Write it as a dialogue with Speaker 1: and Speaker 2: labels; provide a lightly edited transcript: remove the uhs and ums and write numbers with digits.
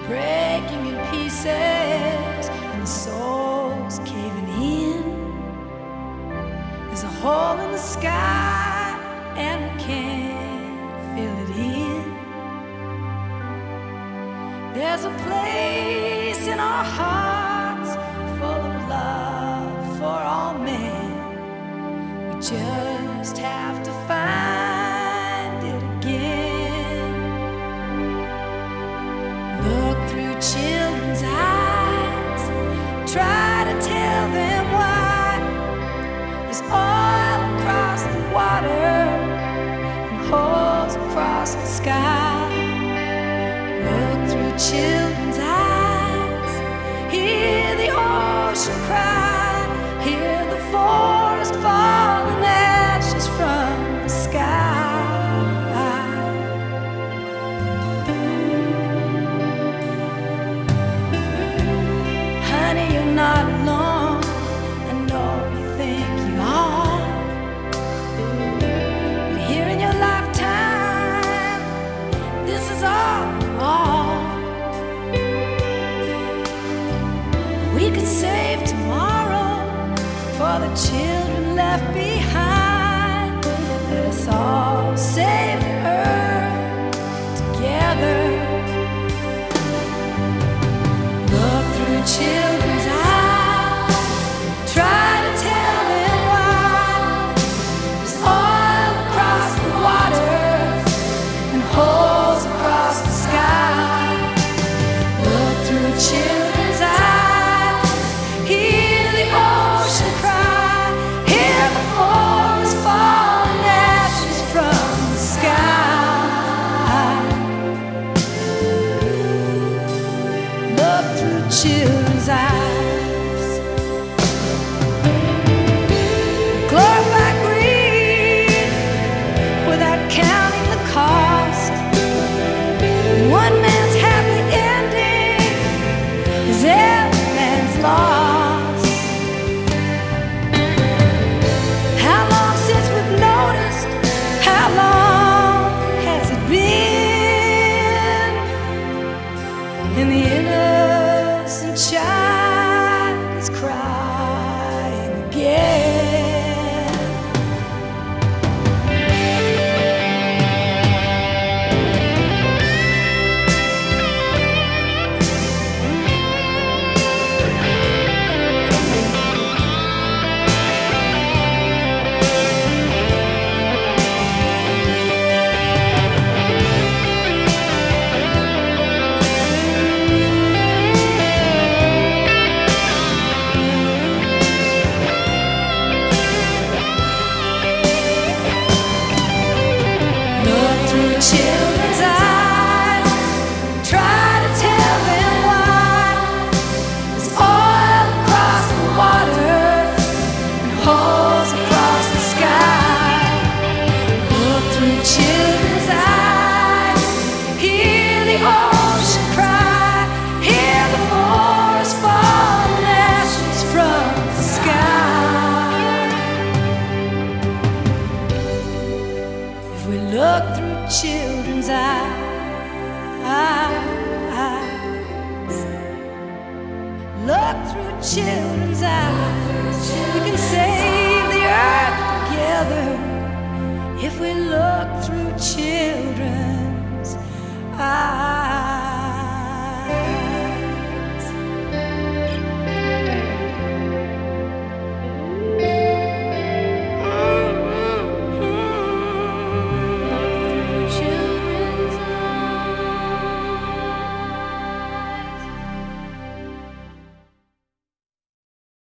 Speaker 1: breaking in pieces and the soul's caving in. There's a hole in the sky and we can't fill it in. There's a place in our hearts full of love for all men. We just have to find it again. Look through children's eyes, try to tell them why there's oil across the water and holes across the sky. Look through children's eyes, hear the ocean cry, hear the forest fall in ashes from the sky. Honey, you're not alone, I know you think you are, but here in your lifetime, this is all. We could save tomorrow for the children left behind. Let us all save the earth together. Look through children's eyes, try to tell them why there's oil across the water and holes across the sky. Look through children's eyes, hear the ocean cry, hear the forest fall in ashes from the sky. Look through children's eyes. Glorify greed without counting the cost. One man's happy ending is every man's loss. How long since we've noticed? How long has it been? And the innocent child is crying again. Children's eyes, try to tell them why there's oil across the water and holes across the sky. Look through children's eyes, hear the ocean cry, hear the forest fall in ashes from the sky. If we look through children's eyes, look through children's eyes, we can say